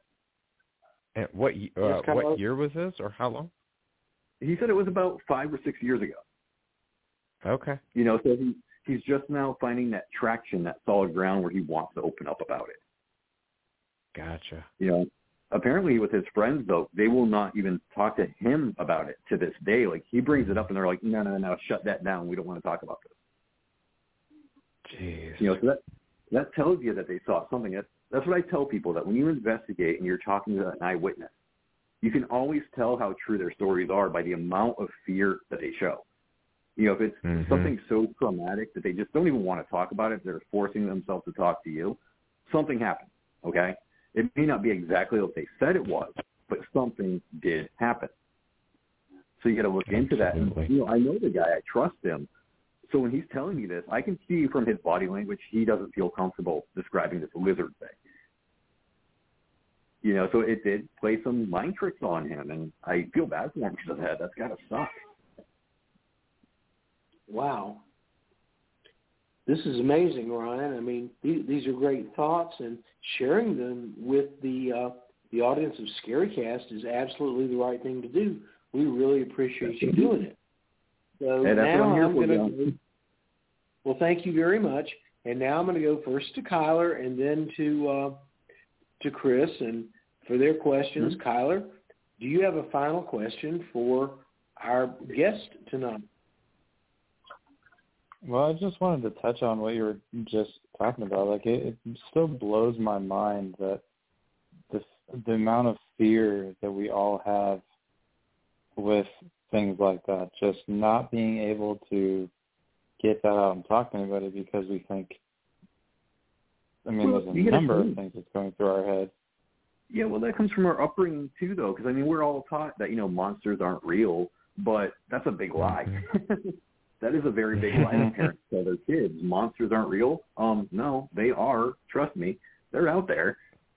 And what uh, what like, year was this, or how long? He said it was about five or six years ago. Okay. You know, so he he's just now finding that traction, that solid ground where he wants to open up about it. Gotcha. You know, apparently with his friends, though, they will not even talk to him about it to this day. Like, he brings it up, and they're like, no, no, no, shut that down. We don't want to talk about this. Jeez. You know, so that, that tells you that they saw something. That's, that's what I tell people, that when you investigate and you're talking to an eyewitness, you can always tell how true their stories are by the amount of fear that they show. You know, if it's mm-hmm. something so traumatic that they just don't even want to talk about it, they're forcing themselves to talk to you, something happened, okay? It may not be exactly what they said it was, but something did happen. So you got to look Absolutely. into that. And, you know, I know the guy. I trust him. So when he's telling me this, I can see from his body language he doesn't feel comfortable describing this lizard thing. You know, so it did play some mind tricks on him, and I feel bad for him because of that. That's got to suck. Wow. This is amazing, Ryan. I mean, these, these are great thoughts, and sharing them with the uh, the audience of ScaryCast is absolutely the right thing to do. We really appreciate you doing it. So hey, that's now what I'm here I'm for, going to well, thank you very much. And now I'm going to go first to Kyler and then to uh, to Chris, and for their questions. Mm-hmm. Kyler, do you have a final question for our guest tonight? Well, I just wanted to touch on what you were just talking about. Like, it, it still blows my mind that the the amount of fear that we all have with things like that, just not being able to get that out and talk to anybody because we think, I mean, well, there's a number of things that's going through our head. Yeah, well, that comes from our upbringing, too, though, because, I mean, we're all taught that, you know, monsters aren't real, but that's a big lie. That is a very big lie that parents tell their kids. Monsters aren't real? Um, no, they are. Trust me. They're out there.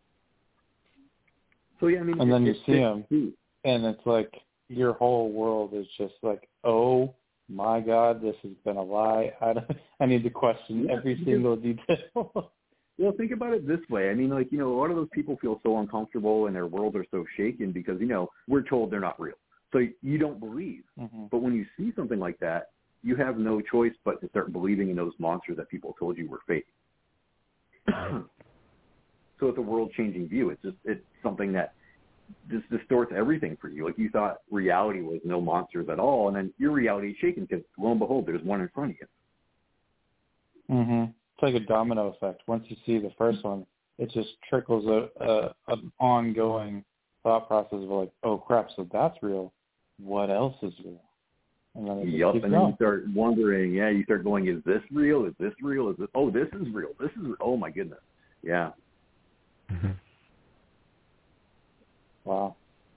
So, yeah, I mean. And it, then you it, see it, them, it, and it's like your whole world is just like, oh, my God, this has been a lie. I, don't, I need to question yeah, every single detail. Well, think about it this way. I mean, like, you know, a lot of those people feel so uncomfortable and their worlds are so shaken because, you know, we're told they're not real. So you don't believe. Mm-hmm. But when you see something like that, you have no choice but to start believing in those monsters that people told you were fake. So it's a world-changing view. It's just it's something that just distorts everything for you. Like, you thought reality was no monsters at all, and then your reality is shaken because, lo and behold, there's one in front of you. Mm-hmm. It's like a domino effect. Once you see the first one, it just trickles a, a an ongoing thought process of like, oh, crap, so that's real. What else is real? And then yep, and then you start wondering, yeah, you start going, is this real? Is this real? Is this, oh, this is real. This is, oh, my goodness. Yeah. Mm-hmm. Wow.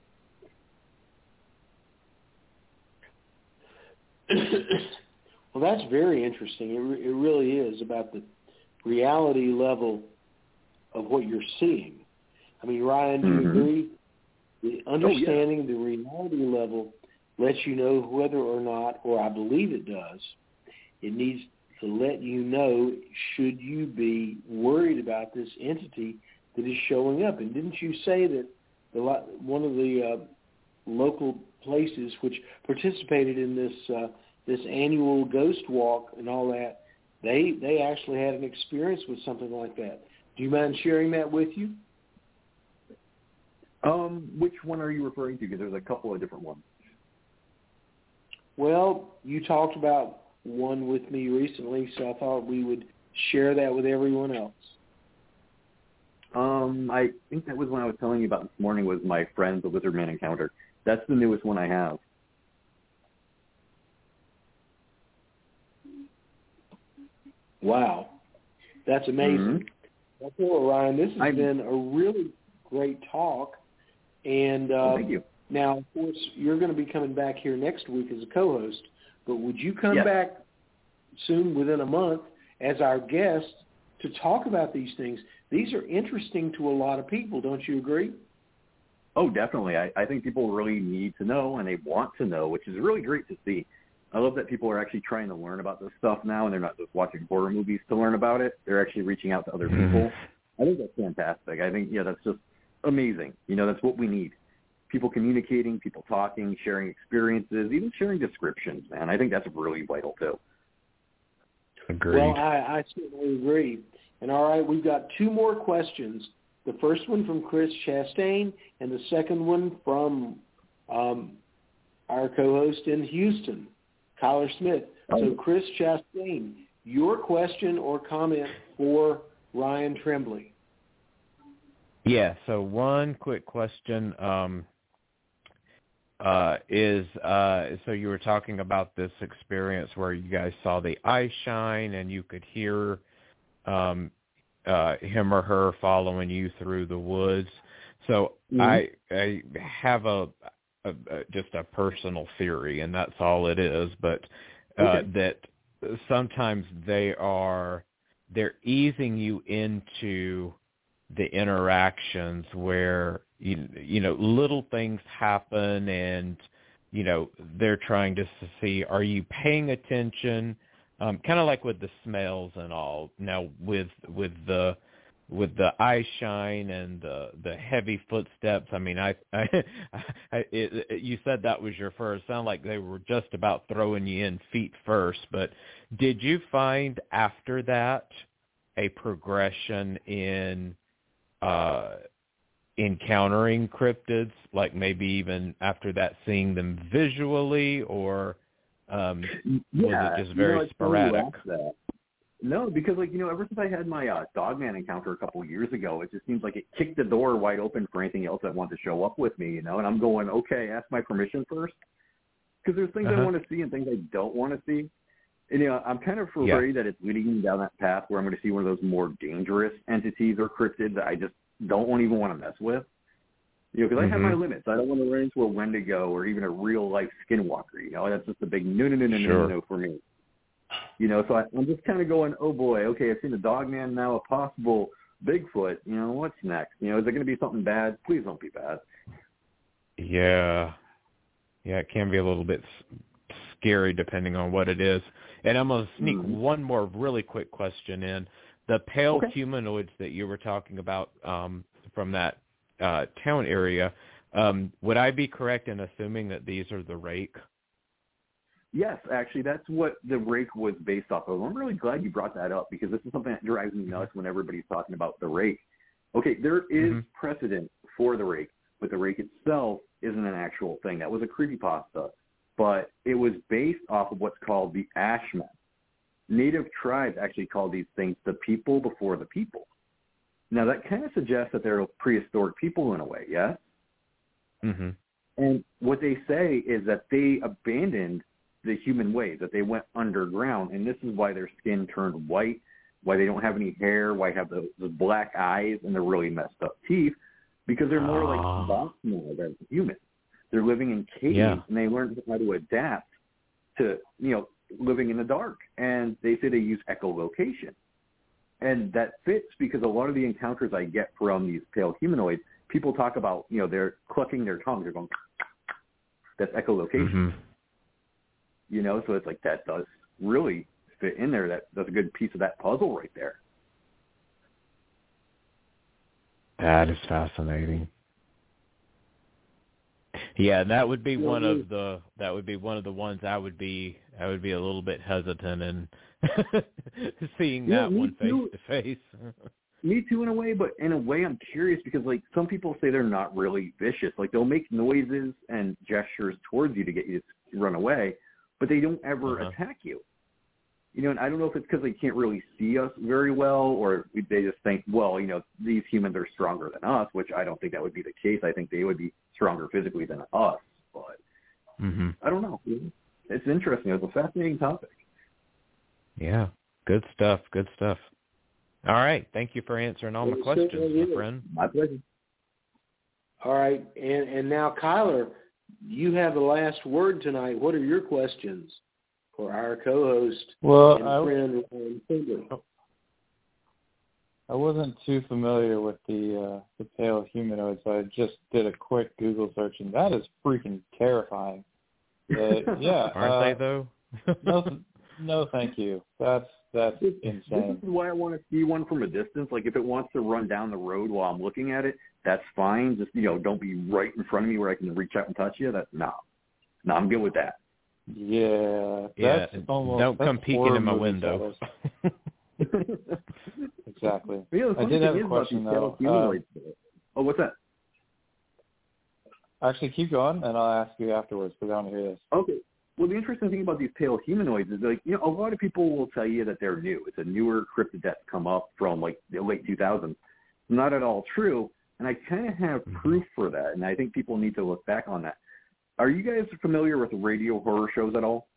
Well, that's very interesting. It, re- it really is about the reality level of what you're seeing. I mean, Ryan, do you mm-hmm. agree? The understanding oh, yeah. the reality level lets you know whether or not, or I believe it does, it needs to let you know should you be worried about this entity that is showing up. And didn't you say that the, one of the uh, local places which participated in this uh, this annual ghost walk and all that, they they actually had an experience with something like that? Do you mind sharing that with you? Um, which one are you referring to? Because there's a couple of different ones. Well, you talked about one with me recently, so I thought we would share that with everyone else. Um, I think that was when I was telling you about this morning was my friend, the Lizardman encounter. That's the newest one I have. Wow. That's amazing. Mm-hmm. Well, Ryan, this has I'm, been a really great talk. And uh, oh, thank you. Now, of course, you're going to be coming back here next week as a co-host, but would you come yes. back soon, within a month, as our guest to talk about these things? These are interesting to a lot of people, don't you agree? Oh, definitely. I, I think people really need to know, and they want to know, which is really great to see. I love that people are actually trying to learn about this stuff now, and they're not just watching horror movies to learn about it. They're actually reaching out to other people. I think that's fantastic. I think, yeah, that's just amazing. You know, that's what we need. People communicating, people talking, sharing experiences, even sharing descriptions, man. I think that's really vital, too. Agreed. Well, I, I certainly agree. And all right, we've got two more questions. The first one from Chris Chastain and the second one from um, our co-host in Houston, Kyler Smith. So Chris Chastain, your question or comment for Ryan Tremblay? Yeah, so one quick question um, uh, is, uh, so you were talking about this experience where you guys saw the eye shine and you could hear um, uh, him or her following you through the woods. So mm-hmm. I, I have a, a, a just a personal theory, and that's all it is, but uh, okay. that sometimes they are, they're easing you into the interactions where, you, you know, little things happen and, you know, they're trying to see, are you paying attention? Um, kind of like with the smells and all. Now with, with the, with the eye shine and the, the heavy footsteps, I mean, I, I, I it, it, you said that was your first. It sounded like they were just about throwing you in feet first, but did you find after that a progression in, uh, encountering cryptids, like maybe even after that seeing them visually, or um, yeah, was it just very you know, sporadic? That. No, because, like, you know, ever since I had my uh, Dogman encounter a couple of years ago, it just seems like it kicked the door wide open for anything else that wanted to show up with me, you know, and I'm going, okay, ask my permission first, because there's things uh-huh. I want to see and things I don't want to see. And, you know, I'm kind of afraid yeah. that it's leading me down that path where I'm going to see one of those more dangerous entities or cryptids that I just don't even want to mess with. You know, because mm-hmm. I have my limits. I don't want to run into a Wendigo or even a real-life skinwalker. You know, that's just a big no, no, no, no, sure. no, no, no for me. You know, so I, I'm just kind of going, oh, boy, okay, I've seen a Dogman, now a possible Bigfoot. You know, what's next? You know, is it going to be something bad? Please don't be bad. Yeah. Yeah, it can be a little bit scary depending on what it is. And I'm going to sneak mm-hmm. one more really quick question in. The pale okay. humanoids that you were talking about um, from that uh, town area, um, would I be correct in assuming that these are the Rake? Yes, actually, that's what the Rake was based off of. I'm really glad you brought that up because this is something that drives me nuts when everybody's talking about the Rake. Okay, there is mm-hmm. precedent for the Rake, but the Rake itself isn't an actual thing. That was a creepypasta, but it was based off of what's called the Ashmen. Native tribes actually call these things the people before the people. Now, that kind of suggests that they're prehistoric people in a way, yes? Mm-hmm. And what they say is that they abandoned the human ways, that they went underground, and this is why their skin turned white, why they don't have any hair, why they have the, the black eyes and the really messed up teeth, because they're more oh. like bots now than humans. They're living in caves, yeah. and they learned how to adapt to, you know, living in the dark, and they say they use echolocation. And that fits because a lot of the encounters I get from these pale humanoids, people talk about, you know, they're clucking their tongues. They're going, that's echolocation. Mm-hmm. You know, so it's like that does really fit in there. That, that's a good piece of that puzzle right there. That is fascinating. Yeah, that would be one of the that would be one of the ones I would be I would be a little bit hesitant in seeing that yeah, one face too. to face. Me too, in a way, but in a way I'm curious because, like, some people say they're not really vicious. Like, they'll make noises and gestures towards you to get you to run away, but they don't ever uh-huh. attack you. You know, and I don't know if it's because they can't really see us very well, or they just think, well, you know, these humans are stronger than us, which I don't think that would be the case. I think they would be stronger physically than us, but mm-hmm. I don't know. It's interesting. It's a fascinating topic. Yeah, good stuff, good stuff. All right, thank you for answering all my questions, my friend. My pleasure. All right, and, and now, Kyler, you have the last word tonight. What are your questions for our co-host well, and I, friend Ryan Tremblay? I wasn't too familiar with the uh, the pale humanoid, so I just did a quick Google search, and that is freaking terrifying. But, yeah, aren't uh, they though? no, no, thank you. That's That's this, insane. This is why I want to see one from a distance. Like, if it wants to run down the road while I'm looking at it, that's fine. Just, you know, don't be right in front of me where I can reach out and touch you. That's no, no, I'm good with that. Yeah, Yeah, that's almost, don't that's come peeking in my horror window. You Exactly. know, the I funny did thing have is a about question these though. humanoids- Uh, oh, what's that? actually, keep going, and I'll ask you afterwards because I want to hear this. Okay. Well, the interesting thing about these pale humanoids is, like, you know, a lot of people will tell you that they're new. It's a newer cryptid that's come up from, like, the late two thousands. Not at all true, and I kind of have proof for that, and I think people need to look back on that. Are you guys familiar with radio horror shows at all?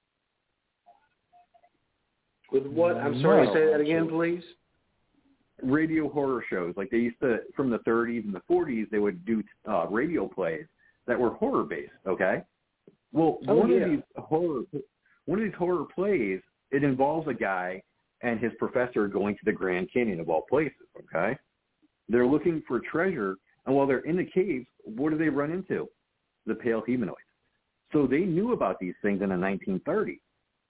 With what? I'm sorry, No, say that again, actually. please. Radio horror shows. Like, they used to, from the thirties and the forties, they would do uh, radio plays that were horror-based, okay? Well, Oh, one yeah. of these horror, one of these horror plays, it involves a guy and his professor going to the Grand Canyon of all places. Okay, they're looking for treasure, and while they're in the caves, what do they run into? The pale humanoids. So they knew about these things in the nineteen thirties.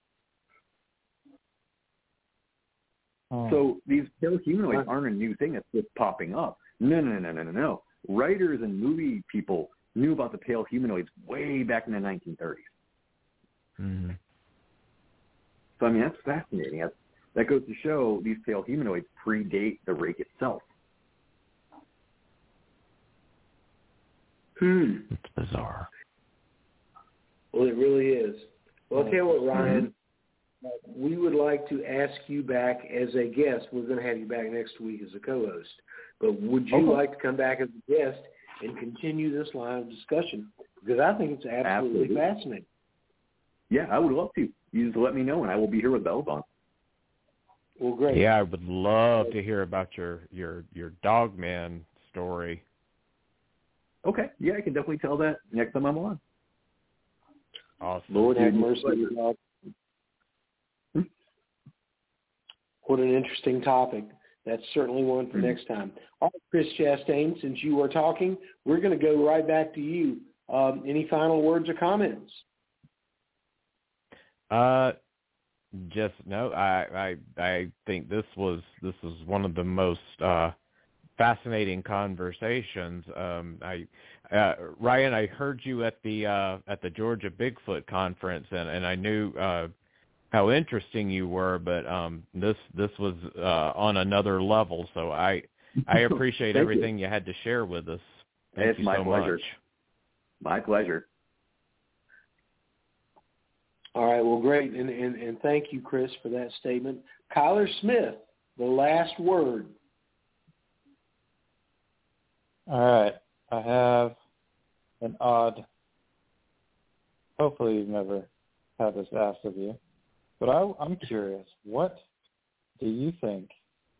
Oh. So these pale humanoids aren't a new thing that's just popping up. No, no, no, no, no, no. Writers and movie people knew about the pale humanoids way back in the nineteen thirties. Mm-hmm. So, I mean, that's fascinating. That's, that goes to show these pale humanoids predate the rake itself. Hmm. It's bizarre. Well, it really is. Well, I'll tell you what, Ryan, uh, we would like to ask you back as a guest. We're going to have you back next week as a co-host. But would you Okay. like to come back as a guest and continue this line of discussion? Because I think it's absolutely, Absolutely. fascinating. Yeah, I would love to. You just let me know, and I will be here with bells on. Well, great. Yeah, I would love to hear about your your your Dogman story. Okay. Yeah, I can definitely tell that next time I'm on. Awesome. Lord have Dude, mercy. pleasure. God. Hmm? What an interesting topic. That's certainly one for next time. All right, Chris Chastain, since you are talking, we're going to go right back to you. Um, any final words or comments? Uh, just no. I I I think this was this was one of the most uh, fascinating conversations. Um, I uh, Ryan, I heard you at the uh, at the Georgia Bigfoot conference, and, and I knew uh, how interesting you were, but um, this this was uh, on another level. So I I appreciate Thank everything you. you had to share with us. Thank It's you my so pleasure. much. My pleasure. All right, well, great, and, and, and thank you, Chris, for that statement. Kyler Smith, the last word. All right. I have an odd, hopefully you've never had this asked of you, but I, I'm curious, what do you think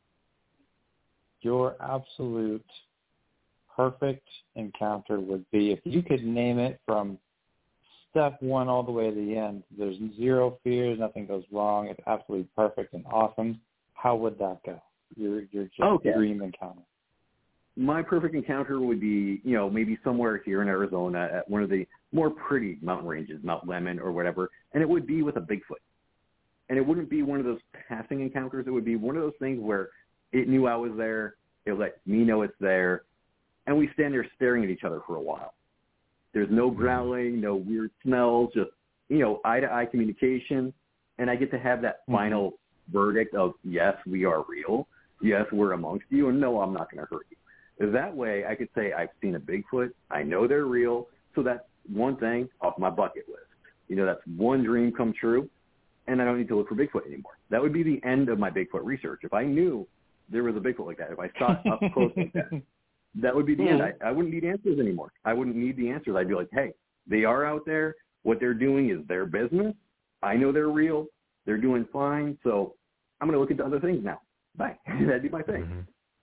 your absolute perfect encounter would be? If you could name it from step one all the way to the end, there's zero fears, nothing goes wrong, it's absolutely perfect and awesome, how would that go? Your, your just Okay. dream encounter. My perfect encounter would be, you know, maybe somewhere here in Arizona at one of the more pretty mountain ranges, Mount Lemmon or whatever, and it would be with a Bigfoot. And it wouldn't be one of those passing encounters. It would be one of those things where it knew I was there, it let me know it's there, and we stand there staring at each other for a while. There's no growling, no weird smells, just, you know, eye-to-eye communication, and I get to have that Mm-hmm. final verdict of, yes, we are real, yes, we're amongst you, and no, I'm not going to hurt you. That way, I could say I've seen a Bigfoot, I know they're real, so that's one thing off my bucket list. You know, that's one dream come true, and I don't need to look for Bigfoot anymore. That would be the end of my Bigfoot research. If I knew there was a Bigfoot like that, if I saw it up close like that, that would be the end. I, I wouldn't need answers anymore. I wouldn't need the answers. I'd be like, hey, they are out there. What they're doing is their business. I know they're real. They're doing fine. So I'm going to look into other things now. Bye. That'd be my thing. Mm-hmm.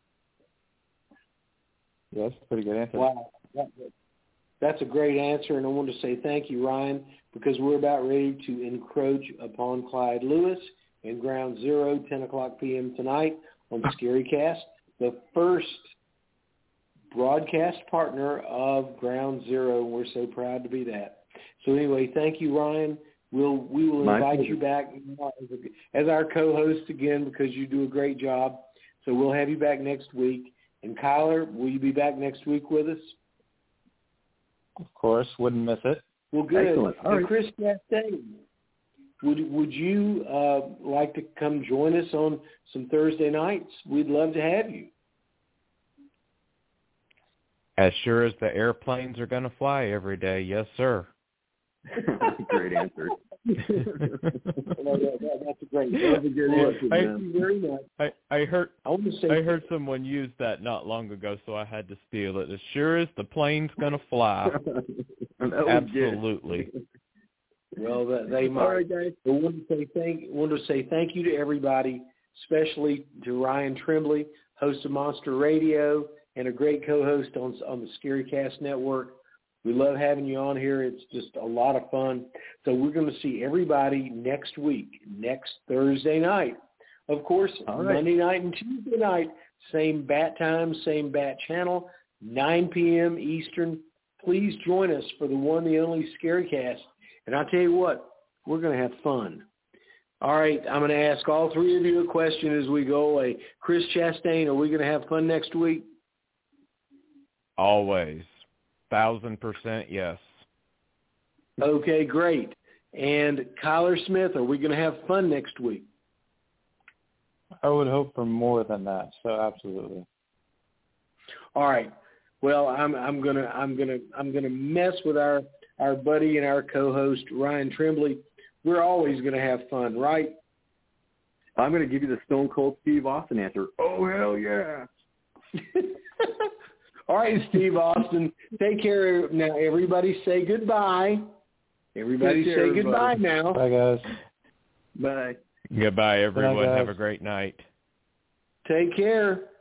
Yeah, that's a pretty good answer. Wow. That- That's a great answer, and I want to say thank you, Ryan, because we're about ready to encroach upon Clyde Lewis in Ground Zero, ten o'clock p.m. tonight on ScaryCast, the first broadcast partner of Ground Zero. We're so proud to be that. So anyway, thank you, Ryan. We'll we will My invite pleasure. you back as our co-host again because you do a great job. So we'll have you back next week. And Kyler, will you be back next week with us? Of course, wouldn't miss it. Well, good. Excellent. All And right. Chris Chastain, would would you uh, like to come join us on some Thursday nights? We'd love to have you. As sure as the airplanes are going to fly every day, yes, sir. Great answer. Well, that, that, that's a great. That's a good Well, answer. I- Thank you very much. I, I heard I want to say I heard someone use that not long ago, so I had to steal it. As sure as the plane's going to fly, That was absolutely. well that they might. All right, guys. I want to say thank want to say thank you to everybody, especially to Ryan Tremblay, host of Monster Radio and a great co-host on on the ScaryCast Network. We love having you on here. It's just a lot of fun. So we're going to see everybody next week, next Thursday night. Of course, All right. Monday night and Tuesday night, same bat time, same bat channel, nine p.m. Eastern. Please join us for the one, the only ScaryCast. And I'll tell you what, we're going to have fun. All right, I'm going to ask all three of you a question as we go away. Chris Chastain, are we going to have fun next week? Always. Thousand percent yes. Okay, great. And Kyler Smith, are we going to have fun next week? I would hope for more than that. So absolutely. All right. Well, I'm I'm gonna I'm gonna I'm gonna mess with our our buddy and our co-host Ryan Tremblay. We're always gonna have fun, right? I'm going to give you the Stone Cold Steve Austin answer. Oh, hell yeah. All right, Steve Austin. Take care. Now, everybody say goodbye. Everybody Take say care, goodbye everybody. now. Bye, guys. Bye. Goodbye, everyone. guys. Have a great night. Take care.